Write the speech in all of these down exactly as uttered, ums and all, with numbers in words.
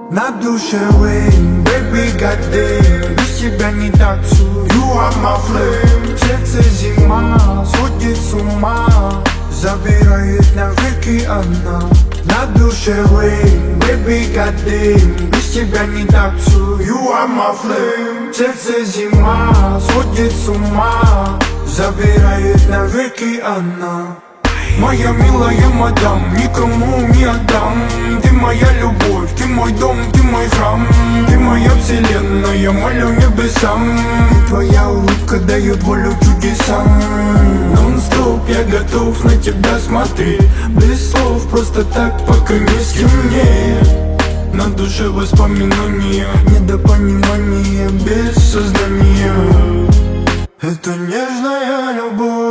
На душе Wayne, baby goddamn, без тебя не танцую, you are my flame. В сердце зима, сводит с ума, забирает навеки она. На душе Wayne, baby goddamn, без тебя не танцую, you are my flame. В сердце зима, сводит с ума, забирает навеки она. Моя милая мадам, никому не отдам. Ты моя любовь, ты мой дом, ты мой храм. Ты моя вселенная, молю небесам. И твоя улыбка дает волю чудесам. Нон-стоп, я готов на тебя смотреть. Без слов, просто так покрылись мне. На душе воспоминания, недопонимание без сознания. Это нежная любовь.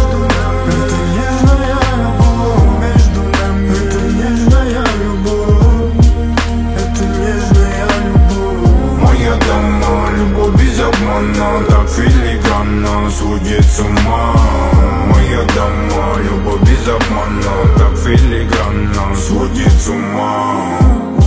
Она так филигранно сводит с ума. Моя дама, любовь без обмана, так филигранно сводит с ума.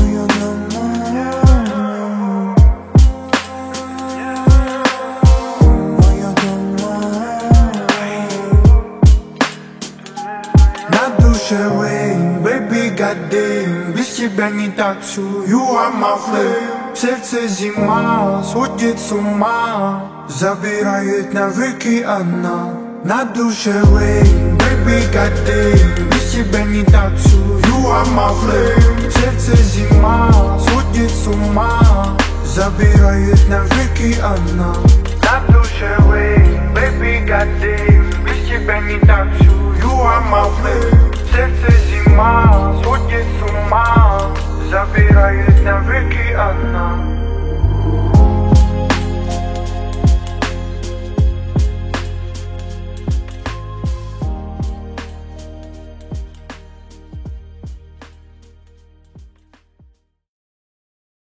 На душе Wayne, baby goddamn, без тебя не танцую, you are my flame. В сердце зима, сводит с ума, забирает навеки она. На душе Wayne, baby goddamn, без тебя не танцую, you are my flame. В сердце зима, сводит с ума, забирает навеки она. На душе Wayne, baby goddamn, без тебя не танцую, you are my flame.